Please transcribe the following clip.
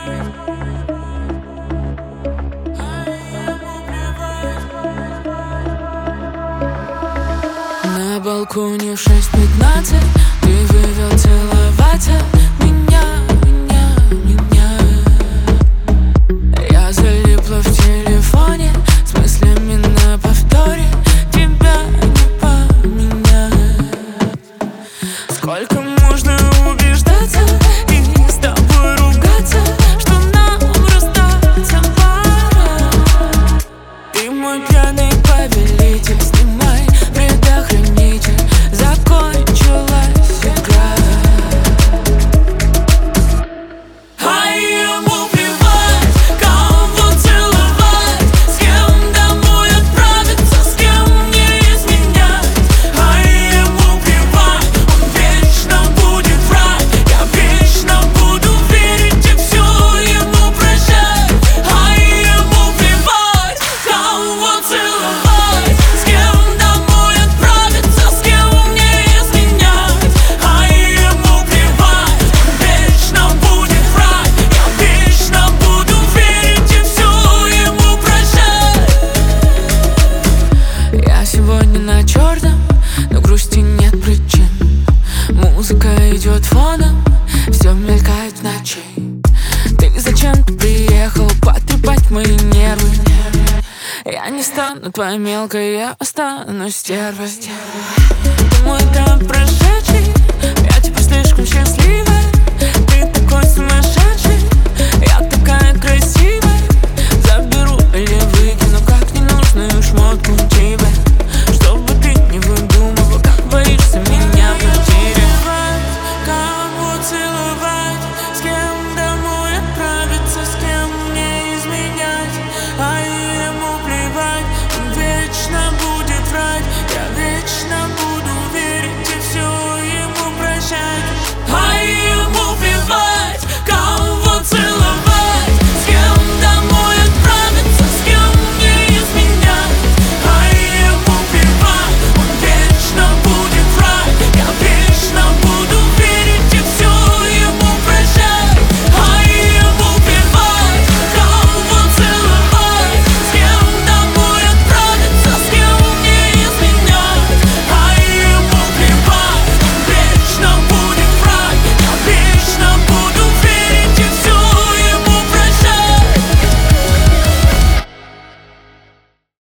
На балконе в 6:15 ты вывел целоваться меня. Я залипла в телефоне с мыслями на повторе. Тебя не поменять. Сколько можно убеждаться и с тобой ругаться, что нам расстаться пора. Ты мой пьяный повелитель, снимай предохранитель, закончилась игра. А ему плевать, кого целовать, с кем домой отправиться, с кем не изменять. А ему плевать, он вечно будет врать, я вечно буду верить и все ему прощать. А ему плевать, кого целовать, с кем домой отправиться, с кем не изменять. А ему плевать, он вечно будет врать, я вечно буду верить и все ему прощать. Я сегодня на черном, но грусти нет причин. Музыка идет фоном, все мелькает в ночи. Ты зачем-то приехал потрепать мои нервы. Я не стану твоей мелкой, я останусь стервой. Ты мой там прошедший, я теперь слишком счастливая.